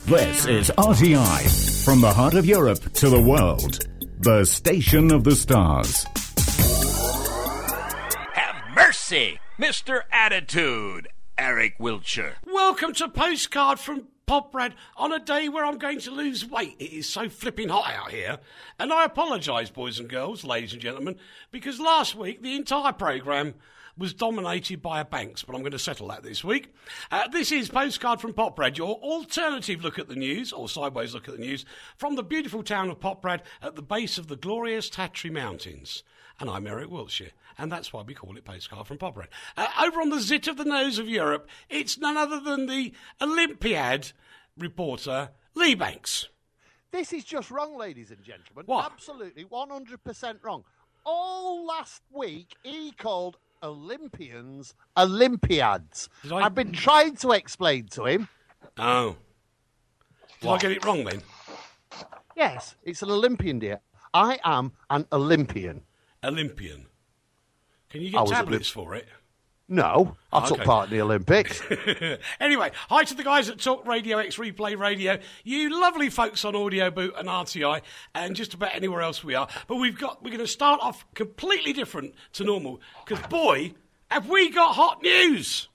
This is RTI, from the heart of Europe to the world. The station of the stars. Have mercy, Mr. Attitude, Eric Wiltshire. Welcome to Postcard from Poprad on a day where I'm going to lose weight. It is so flipping hot out here. And I apologise, boys and girls, ladies and gentlemen, because last week the entire programme was dominated by a Banks, but I'm going to settle that this week. This is Postcard from Poprad, your alternative look at the news, or sideways look at the news, from the beautiful town of Poprad at the base of the glorious Tatry Mountains. And I'm Eric Wiltshire, and that's why we call it Postcard from Poprad. Over on the zit of the nose of Europe, it's none other than the Olympiad reporter, Lee Banks. This is just wrong, ladies and gentlemen. What? Absolutely 100% wrong. All last week, he called Olympians Olympiads. I've been trying to explain to him. Oh. Did I get it wrong then? Yes, it's an Olympian, dear. I am an Olympian. Olympian. Can you get tablets for it? No, I took part in the Olympics. Anyway, hi to the guys at Talk Radio X Replay Radio, you lovely folks on Audio Boot and RTI, and just about anywhere else we are. But we're going to start off completely different to normal, because boy, have we got hot news!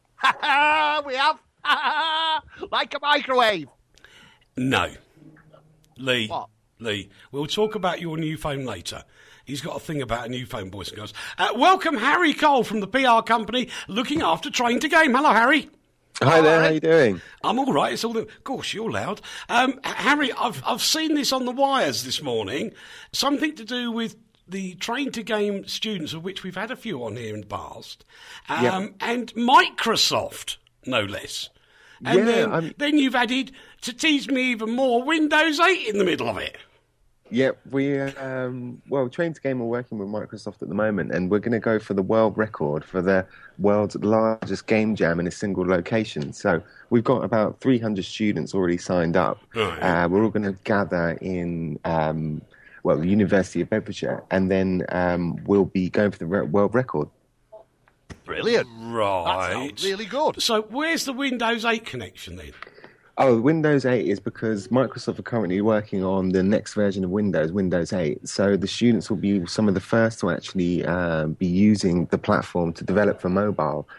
We have, like a microwave. No, Lee. What? Lee, we'll talk about your new phone later. He's got a thing about a new phone, boys and girls. Welcome Harry Cole from the PR company looking after Train to Game. Hello, Harry. Hi there, how you doing? I'm all right. It's all the... Gosh, you're loud. Harry, I've seen this on the wires this morning. Something to do with the Train to Game students, of which we've had a few on here in the past, and Microsoft, no less. And then you've added, to tease me even more, Windows 8 in the middle of it. Yep, Train to Game are working with Microsoft at the moment, and we're going to go for the world record for the world's largest game jam in a single location. So we've got about 300 students already signed up. We're all going to gather in, the University of Bedfordshire, and then we'll be going for the world record. Brilliant. Right. That sounds really good. So where's the Windows 8 connection then? Oh, Windows 8 is because Microsoft are currently working on the next version of Windows 8. So the students will be some of the first to actually be using the platform to develop for mobile.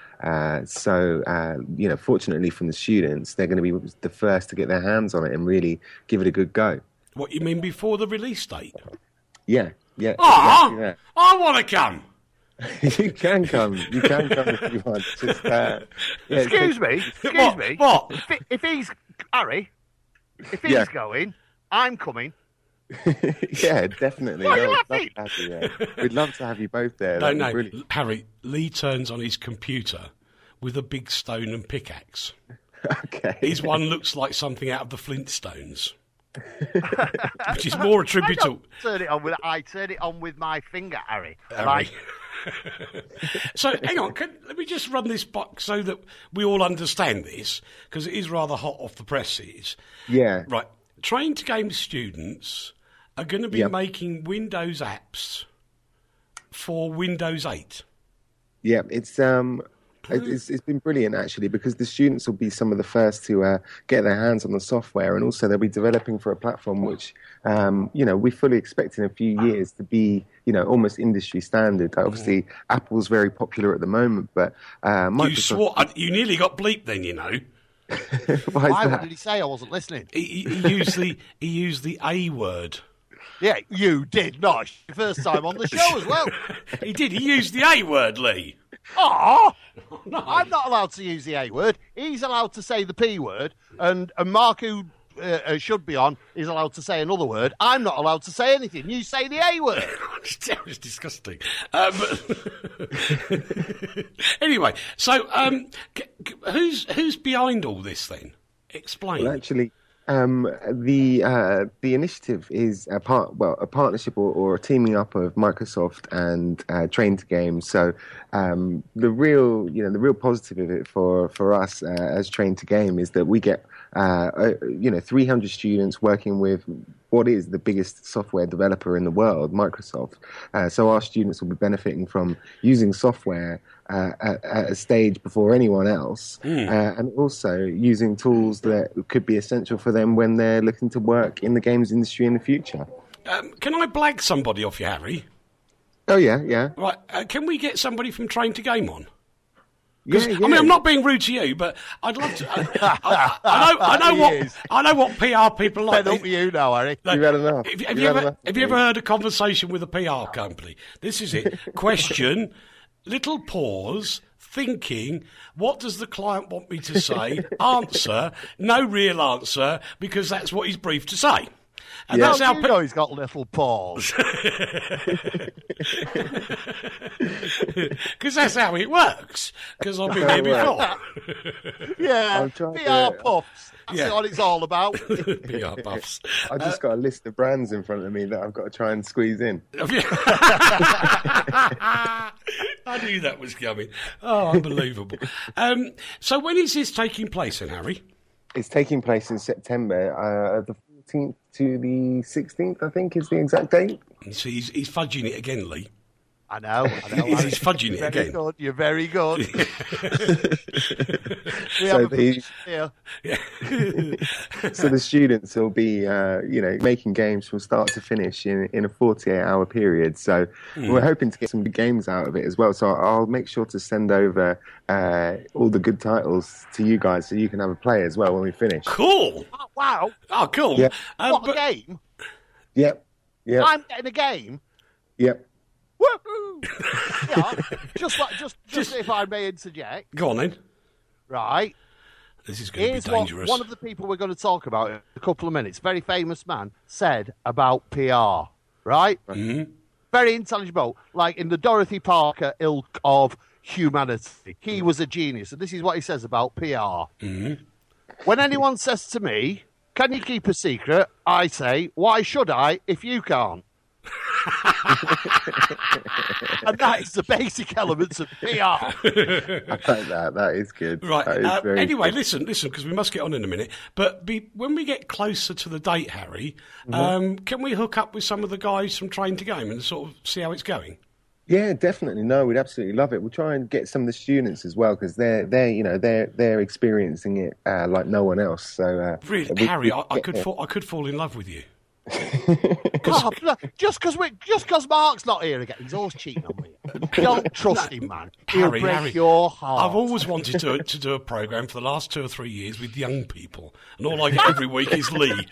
Fortunately from the students, they're going to be the first to get their hands on it and really give it a good go. What, you mean before the release date? Yeah. Exactly, I want to come. You can come if you want. Just, Excuse me. What? If he's Harry, if he's going, I'm coming. Yeah, definitely. What are you laughing? We'd love to have you both there. No, really... Harry, Lee turns on his computer with a big stone and pickaxe. Okay. His one looks like something out of the Flintstones. Which is more attributable. I turn it on with my finger, Harry. So, hang on, let me just run this box so that we all understand this, because it is rather hot off the presses. Yeah. Right. Train to Game students are going to be making Windows apps for Windows 8. Yeah, it's been brilliant, actually, because the students will be some of the first to get their hands on the software, and also they'll be developing for a platform which, we fully expect in a few years to be, almost industry standard. Obviously, Apple's very popular at the moment, but Microsoft... You nearly got bleeped then, Why? What did he say? I wasn't listening. He used the A word. Yeah, you did not. First time on the show as well. He did. He used the A word, Lee. Oh, no. I'm not allowed to use the A word. He's allowed to say the P word, and Mark, who should be on, is allowed to say another word. I'm not allowed to say anything. You say the A word. That was disgusting. Anyway, so who's behind all this then? Explain. Well, actually, the initiative is a partnership or a teaming up of Microsoft and Train to Game. So the real positive of it for us as Train to Game is that we get 300 students working with what is the biggest software developer in the world, Microsoft. So our students will be benefiting from using software at a stage before anyone else, and also using tools that could be essential for them when they're looking to work in the games industry in the future. Can I blag somebody off you, Harry? Oh, yeah. Right, can we get somebody from Train to Game on? Yeah. I mean, I'm not being rude to you, but I'd love to. I know what PR people like. Fed up with you now, Harry. You've had enough. Have you ever heard a conversation with a PR company? This is it. Question, little pause, thinking, what does the client want me to say? Answer, no real answer, because that's what he's briefed to say. And that's how you know he's got little paws. Because that's how it works. Because I've been here before. Yeah, PR puffs. That's what it's all about. PR puffs. I've just got a list of brands in front of me that I've got to try and squeeze in. I knew that was coming. Oh, unbelievable. So when is this taking place then, Harry? It's taking place in September, the 14th to the 16th, I think, is the exact date. So he's fudging it again, Lee. I know. He's fudging it again. Good. You're very good. So the students will be, making games from start to finish in a 48-hour period. So we're hoping to get some good games out of it as well. So I'll make sure to send over all the good titles to you guys so you can have a play as well when we finish. Cool. Oh, wow. Oh, cool. Yep. What a game. Yep. I'm getting a game. Yep. Woo-hoo! Just if I may interject. Go on then. Right. This is going to be dangerous. What one of the people we're going to talk about in a couple of minutes, very famous man, said about PR. Right? Mm-hmm. Very intelligible. Like in the Dorothy Parker ilk of humanity. He was a genius. And this is what he says about PR. Mm-hmm. When anyone says to me, can you keep a secret? I say, why should I if you can't? And that is the basic elements of PR. I like that. That is good. Right. Anyway, good. listen, because we must get on in a minute. But when we get closer to the date, Harry, can we hook up with some of the guys from Train to Game and sort of see how it's going? Yeah, definitely. No, we'd absolutely love it. We'll try and get some of the students as well because they're experiencing it like no one else. So really, Harry, I could fall in love with you. Just because Mark's not here again, he's always cheating on me. Don't trust him, man. He'll break your heart. I've always wanted to do a programme for the last 2 or 3 years with young people, and all I get every week is Lee.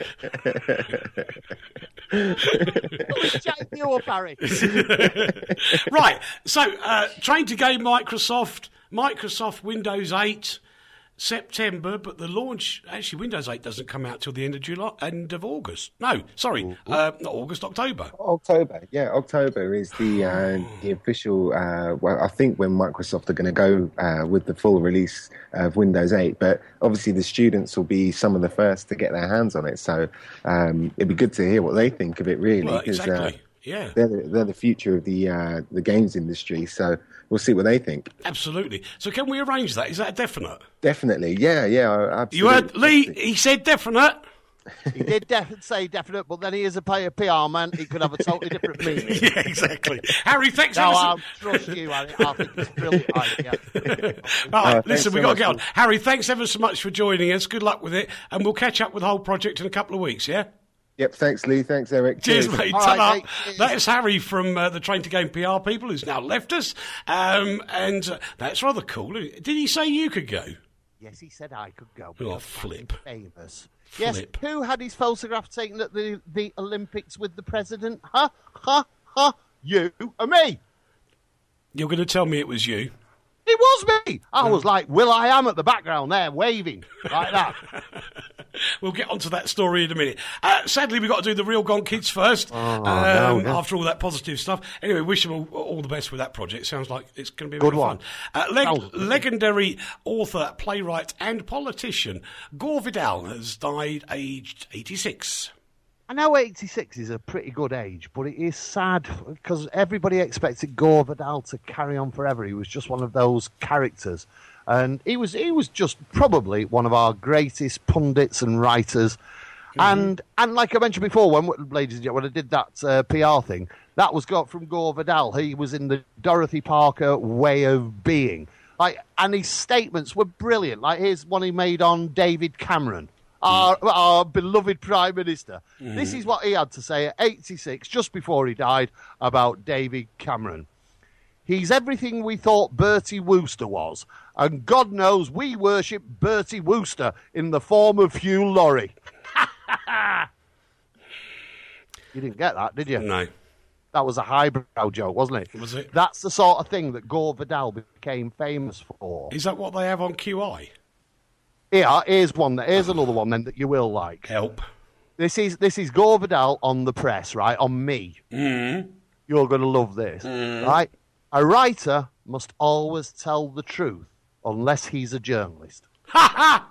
Chatting you up, Harry. Right, so Train to Game Microsoft Windows 8, September, but the launch, actually Windows 8 doesn't come out till the end of August. No, sorry, not August, October. October is the official, I think when Microsoft are going to go with the full release of Windows 8, but obviously the students will be some of the first to get their hands on it, so it'd be good to hear what they think of it, really. Well, exactly. Yeah, they're the future of the games industry, so we'll see what they think. Absolutely. So can we arrange that? Is that a definite? Definitely, yeah, absolutely. You heard Lee? He said definite. He did say definite, but then he is a PR man. He could have a totally different meaning. Yeah, exactly. Harry, thanks. I trust you, Harry. I think it's brilliant. Right, listen, we've got to get on. Harry, thanks ever so much for joining us. Good luck with it, and we'll catch up with the whole project in a couple of weeks. Yeah. Yep, thanks, Lee. Thanks, Eric. Cheers, mate. Right, that is Harry from the Train to Game PR people who's now left us. And that's rather cool. Did he say you could go? Yes, he said I could go. Oh, flip. Famous. Yes, who had his photograph taken at the Olympics with the president? Huh? You and me. You're going to tell me it was you? It was me. I was like Will.i.am at the background there, waving like that. We'll get onto that story in a minute. Sadly, we've got to do the Real Gone Kids first, no. after all that positive stuff. Anyway, wish them all the best with that project. Sounds like it's going to be a good bit one. Of fun. Legendary author, playwright and politician Gore Vidal has died aged 86. I know 86 is a pretty good age, but it is sad because everybody expected Gore Vidal to carry on forever. He was just one of those characters. And he was just probably one of our greatest pundits and writers. And like I mentioned before, ladies and gentlemen, when I did that PR thing, that was got from Gore Vidal. He was in the Dorothy Parker way of being. And his statements were brilliant. Like, here's one he made on David Cameron, our beloved Prime Minister. This is what he had to say at 86, just before he died, about David Cameron. He's everything we thought Bertie Wooster was, and God knows we worship Bertie Wooster in the form of Hugh Laurie. You didn't get that, did you? No. That was a highbrow joke, wasn't it? Was it? That's the sort of thing that Gore Vidal became famous for. Is that what they have on QI? Yeah, here's another one then that you will like. Help. This is Gore Vidal on the press, right? On Me. Mm. You're going to love this, right? A writer must always tell the truth unless he's a journalist. Ha ha!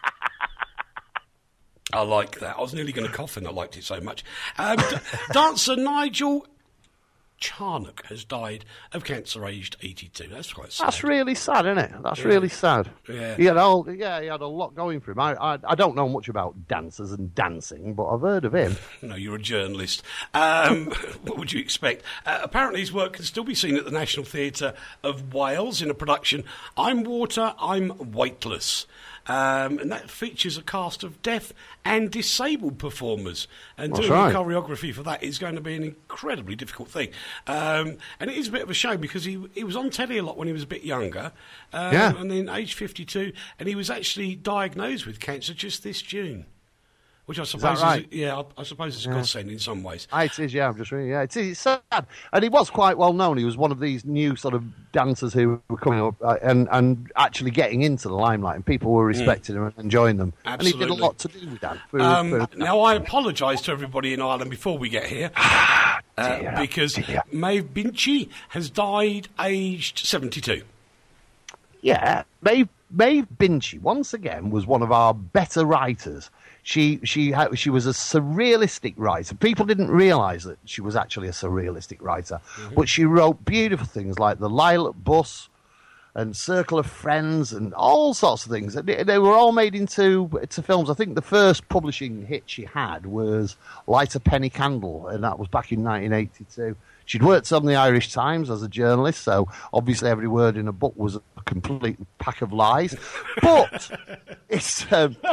I like that. I was nearly going to cough and I liked it so much. Dancer Nigel Charnock has died of cancer, aged 82. That's quite sad. That's really sad, isn't it? That's really sad. Yeah. He had a lot going for him. I don't know much about dancers and dancing, but I've heard of him. No, you're a journalist. What would you expect? Apparently his work can still be seen at the National Theatre of Wales in a production, I'm Water, I'm Weightless. And that features a cast of deaf and disabled performers. And doing the choreography for that is going to be an incredibly difficult thing. And it is a bit of a shame because he was on telly a lot when he was a bit younger. And then age 52. And he was actually diagnosed with cancer just this June. Which I suppose is right? I suppose it's a godsend in some ways. It is, yeah. I'm just reading. Yeah, it's sad, and he was quite well known. He was one of these new sort of dancers who were coming up and actually getting into the limelight, and people were respecting him and enjoying them. Absolutely. And he did a lot to do with that. Now I apologise to everybody in Ireland before we get here, because Maeve Binchy has died aged 72. Yeah, Maeve Binchy once again was one of our better writers. She was a surrealistic writer. People didn't realise that she was actually a surrealistic writer, but she wrote beautiful things like The Lilac Bus and Circle of Friends and all sorts of things. They were all made into films. I think the first publishing hit she had was Light a Penny Candle, and that was back in 1982. She'd worked on the Irish Times as a journalist, so obviously every word in a book was a complete pack of lies. But it's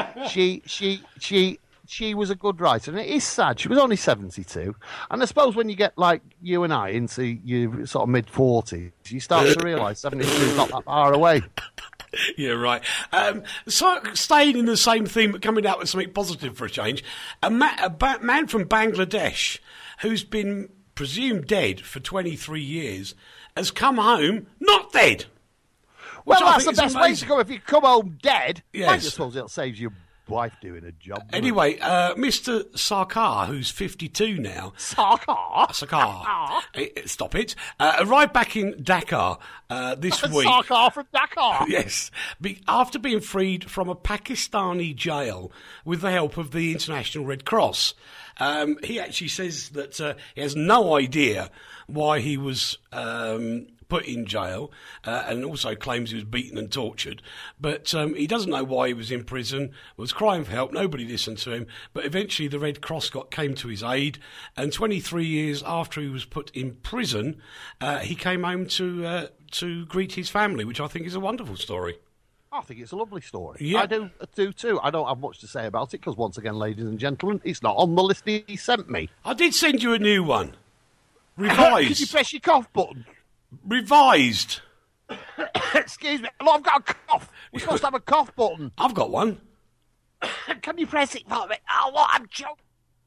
she was a good writer, and it is sad. She was only 72, and I suppose when you get like you and I into your sort of mid-40s, you start to realise 72 is not that far away. Yeah, right. So staying in the same theme, but coming out with something positive for a change, a man from Bangladesh who's been presumed dead for 23 years, has come home not dead. Well, that's the best way to go. If you come home dead, yes. I suppose it saves your wife doing a job. Anyway, Mr. Sarkar, who's 52 now. Sarkar? Stop it. Arrived back in Dakar this week. Sarkar from Dakar? Yes. After being freed from a Pakistani jail with the help of the International Red Cross. He actually says that he has no idea why he was put in jail, and also claims he was beaten and tortured. But he doesn't know why he was in prison, was crying for help, nobody listened to him. But eventually the Red Cross came to his aid, and 23 years after he was put in prison, he came home to greet his family, which I think is a wonderful story. I think it's a lovely story. Yeah. I do too. I don't have much to say about it because, once again, ladies and gentlemen, it's not on the list he sent me. I did send you a new one. Revised. Could you press your cough button? Revised. Excuse me. Look, I've got a cough. We're supposed to have a cough button. I've got one. Can you press it for me? Oh, what? I'm joking.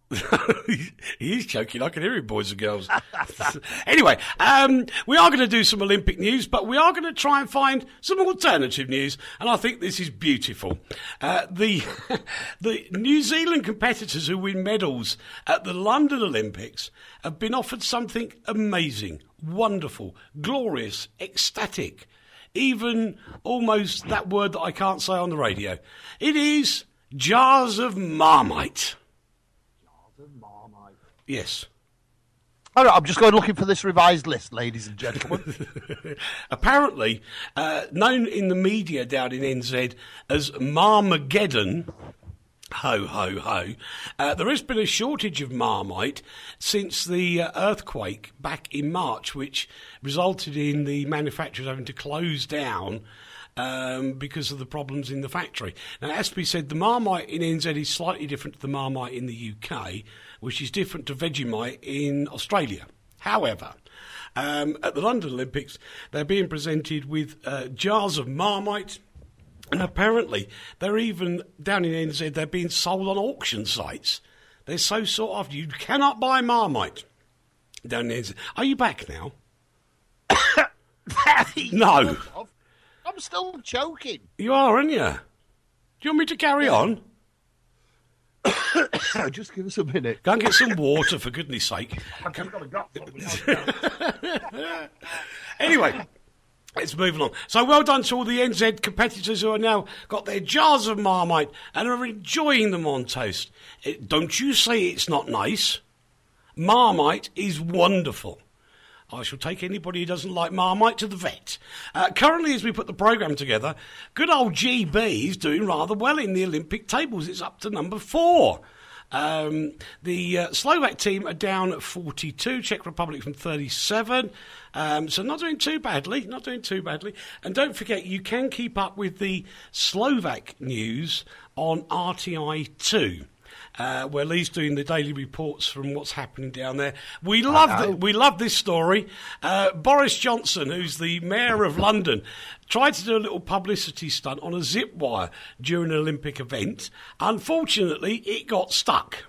He is choking. I can hear him, boys and girls. Anyway, we are going to do some Olympic news, but we are going to try and find some alternative news, and I think this is beautiful. The New Zealand competitors who win medals at the London Olympics have been offered something amazing, wonderful, glorious, ecstatic, even almost that word that I can't say on the radio. It is jars of Marmite. Yes. All right, I'm just going looking for this revised list, ladies and gentlemen. Apparently, known in the media down in NZ as Marmageddon, Ho, ho, ho. There has been a shortage of Marmite since the earthquake back in March, which resulted in the manufacturers having to close down because of the problems in the factory. Now, as we said, the Marmite in NZ is slightly different to the Marmite in the UK, which is different to Vegemite in Australia. However, at the London Olympics, they're being presented with jars of Marmite, and apparently they're even, down in NZ, they're being sold on auction sites. They're so sought after. You cannot buy Marmite down in NZ. Are you back now? No. I'm still choking. You are, aren't you? Do you want me to carry on? Just give us a minute. Go and get some water, for goodness sake. Anyway, let's move along. So well done to all the NZ competitors who are now got their jars of Marmite and are enjoying them on toast. Don't you say it's not nice. Marmite is wonderful. I shall take anybody who doesn't like Marmite to the vet. Currently, as we put the programme together, good old GB is doing rather well in the Olympic tables. It's up to number 4. The Slovak team are down at 42, Czech Republic from 37. So not doing too badly, And don't forget, you can keep up with the Slovak news on RTI2. Where Lee's doing the daily reports from what's happening down there. We love this story. Boris Johnson, who's the mayor of London, tried to do a little publicity stunt on a zip wire during an Olympic event. Unfortunately, it got stuck.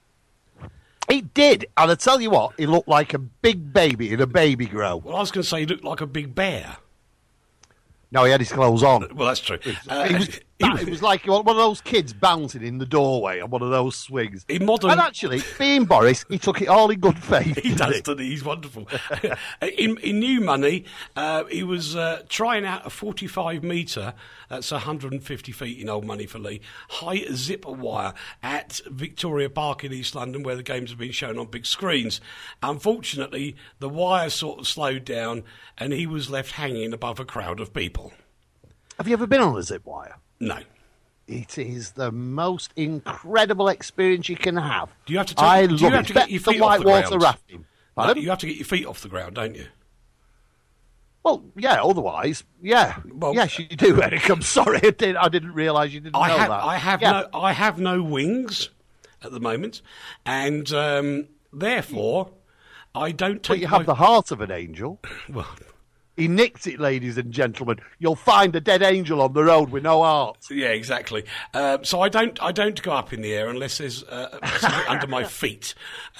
It did, and I tell you what, he looked like a big baby in a baby grow. Well, I was going to say he looked like a big bear. No, he had his clothes on. Well, that's true. It was like one of those kids bouncing in the doorway on one of those swings. And actually, being Boris, he took it all in good faith. He does, doesn't he? He's wonderful. in new money, he was trying out a 45-metre, that's 150 feet in old money for Lee, high zipper wire at Victoria Park in East London, where the games have been shown on big screens. Unfortunately, the wire sort of slowed down, and he was left hanging above a crowd of people. Have you ever been on a zip wire? No. It is the most incredible experience you can have. Do you have to get your feet off the ground? Rafting. No, you have to get your feet off the ground, don't you? Well, yeah, otherwise, yeah. Well, yes, you do, Eric. I'm sorry, I didn't realise you didn't know that. I have no wings at the moment, and therefore, I don't take... But you have the heart of an angel. Well... He nicked it, ladies and gentlemen. You'll find a dead angel on the road with no heart. Yeah, exactly. So I don't go up in the air unless there's something under my feet.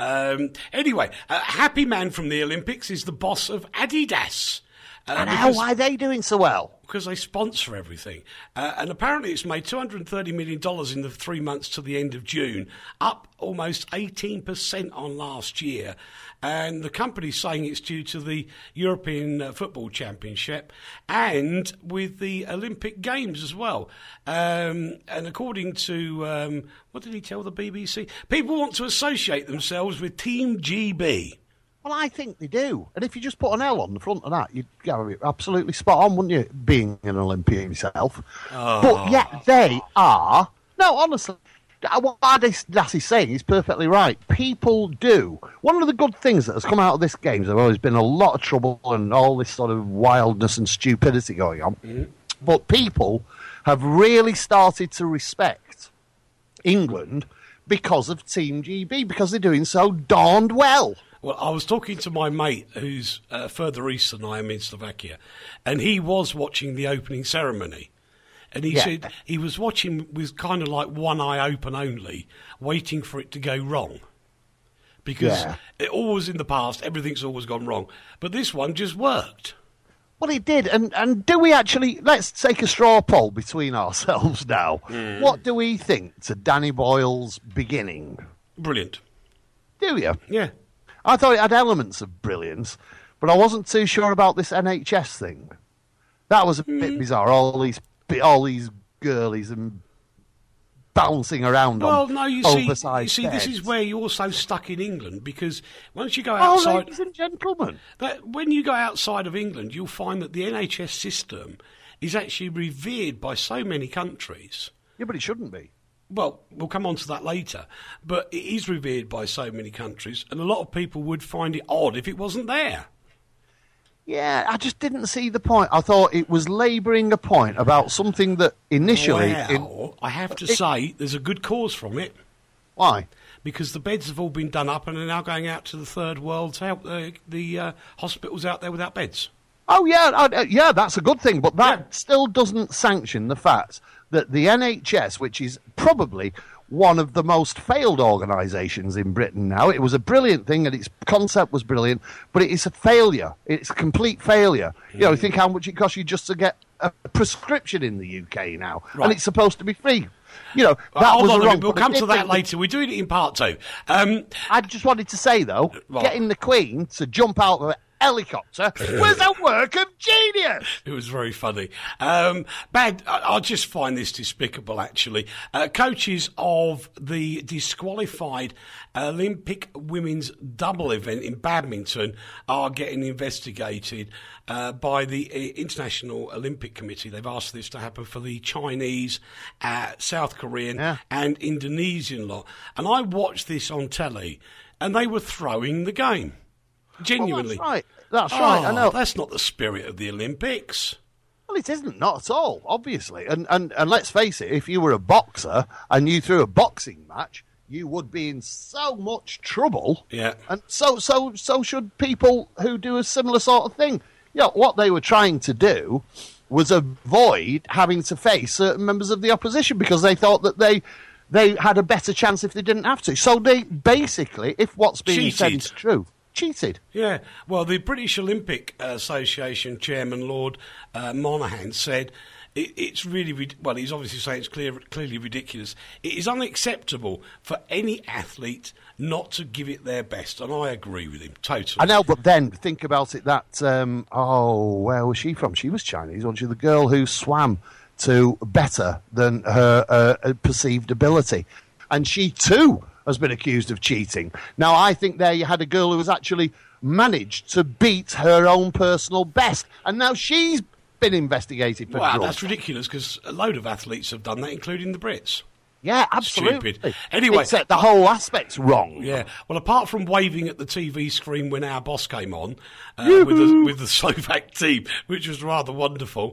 Anyway, Happy Man from the Olympics is the boss of Adidas. And why are they doing so well? Because they sponsor everything. And apparently it's made $230 million in the 3 months to the end of June, up almost 18% on last year. And the company's saying it's due to the European Football Championship and with the Olympic Games as well. And according to, what did he tell the BBC? People want to associate themselves with Team GB. Well, I think they do. And if you just put an L on the front of that, you'd be absolutely spot on, wouldn't you, being an Olympian yourself? Oh. But yet they are... No, honestly, what Dassey's saying is perfectly right. People do. One of the good things that has come out of this game, there's always been a lot of trouble and all this sort of wildness and stupidity going on. Mm-hmm. But people have really started to respect England because of Team GB, because they're doing so darned well. Well, I was talking to my mate who's further east than I am in Slovakia, and he was watching the opening ceremony. And he said he was watching with kind of like one eye open only, waiting for it to go wrong. Because it always in the past, everything's always gone wrong. But this one just worked. Well, it did. And do we actually... Let's take a straw poll between ourselves now. Mm. What do we think to Danny Boyle's beginning? Brilliant. Do you? Yeah. I thought it had elements of brilliance, but I wasn't too sure about this NHS thing. That was a bit bizarre. All these girlies and bouncing around on oversized beds. This is where you're so stuck in England, because once you go outside... Oh, ladies and gentlemen. When you go outside of England, you'll find that the NHS system is actually revered by so many countries. Yeah, but it shouldn't be. well, we'll come on to that later, but it is revered by so many countries, and a lot of people would find it odd if it wasn't there. Yeah, I just didn't see the point. I thought it was labouring a point about something that initially... Well, I have to say, there's a good cause from it. Why? Because the beds have all been done up and are now going out to the third world to help the hospitals out there without beds. Oh, yeah, that's a good thing, but that still doesn't sanction the fact that the NHS, which is probably one of the most failed organisations in Britain now, it was a brilliant thing and its concept was brilliant, but it is a failure. It's a complete failure. You know, think how much it costs you just to get a prescription in the UK now, and it's supposed to be free. You know, that was wrong. We'll come to that later. We're doing it in part 2. I just wanted to say, though, getting the Queen to jump out of a helicopter was a work of genius. It was very funny. I just find this despicable, actually. Coaches of the disqualified Olympic women's double event in badminton are getting investigated by the International Olympic Committee. They've asked this to happen for the Chinese, South Korean and Indonesian lot. And I watched this on telly, and they were throwing the game. Genuinely. Well, that's right. I know. That's not the spirit of the Olympics. Well, it isn't, not at all, obviously. And let's face it, if you were a boxer and you threw a boxing match, you would be in so much trouble. Yeah. And so should people who do a similar sort of thing. You know, what they were trying to do was avoid having to face certain members of the opposition because they thought that they had a better chance if they didn't have to. So they basically, if what's being said is true, cheated. Yeah. Well, the British Olympic Association chairman, Lord Monahan, said it's really... Well, he's obviously saying it's clearly ridiculous. It is unacceptable for any athlete not to give it their best, and I agree with him, totally. I know, but then think about it that... where was she from? She was Chinese, wasn't she? The girl who swam to better than her perceived ability. And she, too, has been accused of cheating. Now, I think there you had a girl who has actually managed to beat her own personal best, and now she's been investigated for drugs. That's ridiculous, because a load of athletes have done that, including the Brits. Yeah, absolutely. Stupid. Anyway, except the whole aspect's wrong. Yeah. Well, apart from waving at the TV screen when our boss came on with the Slovak team, which was rather wonderful,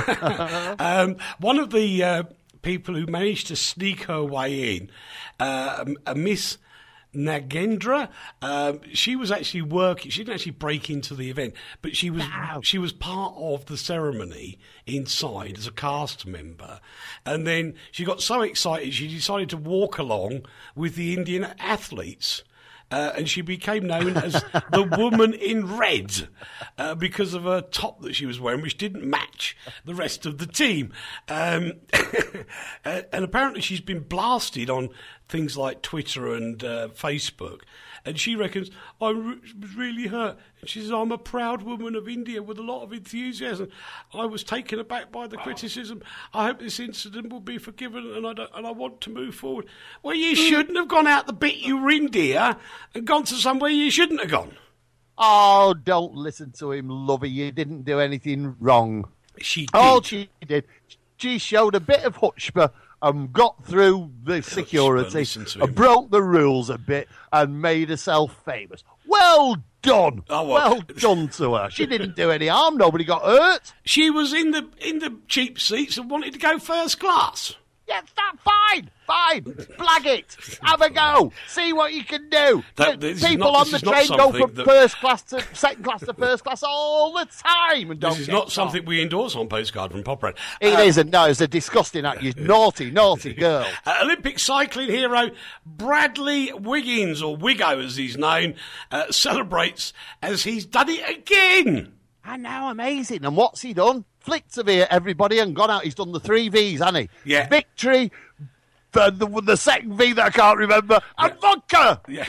one of the people who managed to sneak her way in, a Miss Nagendra, she was actually working. She didn't actually break into the event, but she was part of the ceremony inside as a cast member. And then she got so excited she decided to walk along with the Indian athletes. And she became known as the woman in red because of her top that she was wearing, which didn't match the rest of the team. And apparently she's been blasted on things like Twitter and Facebook. And she reckons, I was really hurt. And she says, I'm a proud woman of India with a lot of enthusiasm. I was taken aback by the criticism. I hope this incident will be forgiven and I want to move forward. Well, you shouldn't have gone out the bit you were India and gone to somewhere you shouldn't have gone. Oh, don't listen to him, lovey. You didn't do anything wrong. She did. All she did, she showed a bit of chutzpah and got through the security, and broke the rules a bit, and made herself famous. Well done. Well done to her. She didn't do any harm. Nobody got hurt. She was in the cheap seats and wanted to go first class. Yeah, that's fine. Flag it. Have a go. See what you can do. People on the train go from first class to second class to first class all the time. And this is not something we endorse on Postcard from Pop Red. It isn't. No, it's a disgusting act. You naughty girl. Olympic cycling hero Bradley Wiggins, or Wiggo as he's known, celebrates as he's done it again. I know, amazing. And what's he done? Flicked of here, everybody, and gone out. He's done the 3 Vs, hasn't he? Yeah. Victory, the second V that I can't remember, and vodka. Yeah.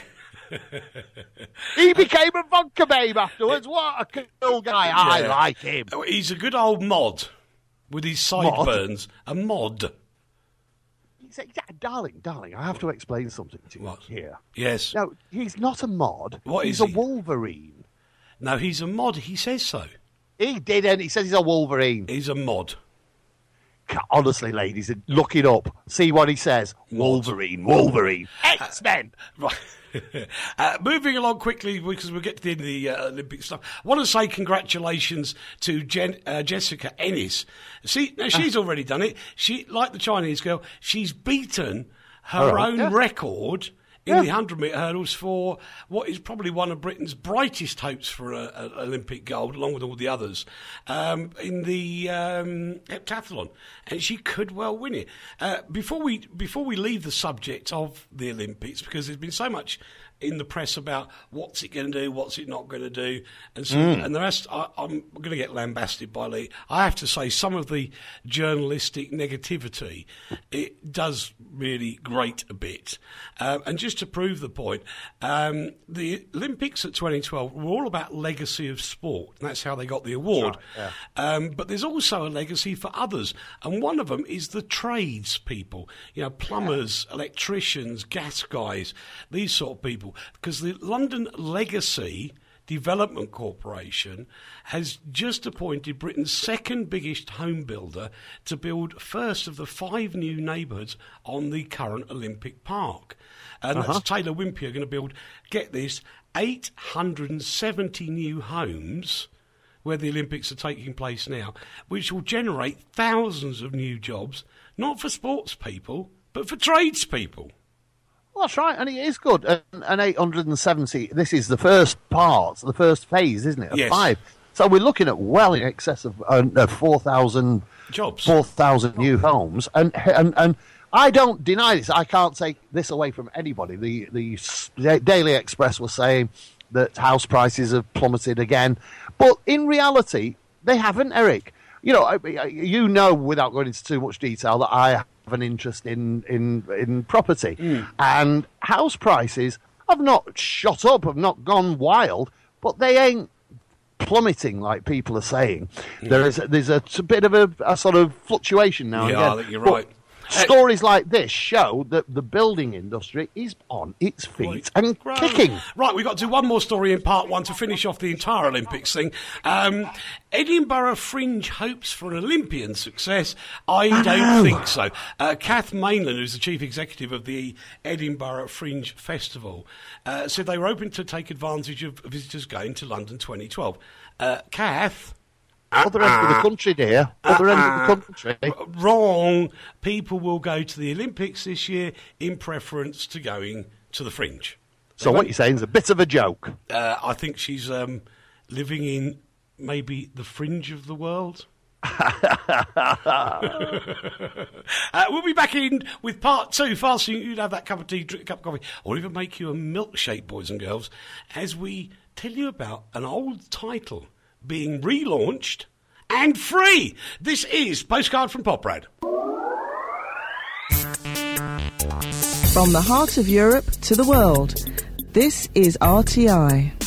He became a vodka babe afterwards. What a cool guy. Yeah. I like him. He's a good old mod with his sideburns. A mod. Darling, I have to explain something to you here. Yes. No, he's not a mod. What he's is he? a Wolverine. No, he's a mod. He says so. He did, and he says he's a Wolverine. He's a mod. honestly, ladies, look it up. See what he says. Wolverine. X-Men. Right. Moving along quickly, because we'll get to the end of the Olympic stuff. I want to say congratulations to Jessica Ennis. See, now she's already done it. She, like the Chinese girl, she's beaten her own record in the 100-metre hurdles for what is probably one of Britain's brightest hopes for an Olympic gold, along with all the others, in the heptathlon. And she could well win it. Before we leave the subject of the Olympics, because there's been so much in the press about what's it going to do, what's it not going to do, and so and the rest. I'm going to get lambasted by Lee. I have to say, some of the journalistic negativity, it does really grate a bit. And just to prove the point, the Olympics at 2012 were all about legacy of sport, and that's how they got the award. Right, yeah. But there's also a legacy for others, and one of them is the tradespeople, plumbers, electricians, gas guys, these sort of people. Because the London Legacy Development Corporation has just appointed Britain's second biggest home builder to build first of the 5 new neighbourhoods on the current Olympic Park. And that's Taylor Wimpey going to build, get this, 870 new homes where the Olympics are taking place now, which will generate thousands of new jobs, not for sports people, but for tradespeople. Well, that's right, and it is good. And 870, this is the first part, the first phase, isn't it, of 5. So we're looking at well in excess of 4,000 jobs, 4,000 new homes. And I don't deny this. I can't take this away from anybody. The Daily Express was saying that house prices have plummeted again. But in reality, they haven't, Eric. You know, without going into too much detail, that I have an interest in property. And house prices have not shot up, have not gone wild, but they ain't plummeting like people are saying. There's a bit of a sort of fluctuation now and again. Yeah, I think you're right. Stories like this show that the building industry is on its feet and kicking. Right, we've got to do one more story in part 1 to finish off the entire Olympics thing. Edinburgh Fringe hopes for an Olympian success. I don't think so. Kath Mainland, who's the chief executive of the Edinburgh Fringe Festival, said they were open to take advantage of visitors going to London 2012. Kath... Other end of the country, dear. Other end of the country. Wrong. People will go to the Olympics this year in preference to going to the Fringe. So what you're saying is a bit of a joke. I think she's living in maybe the fringe of the world. We'll be back in with part 2. Fasting, you'd have that cup of tea, drink a cup of coffee, or even make you a milkshake, boys and girls, as we tell you about an old title being relaunched and free. This is Postcard from Poprad. From the heart of Europe to the world, this is RTI.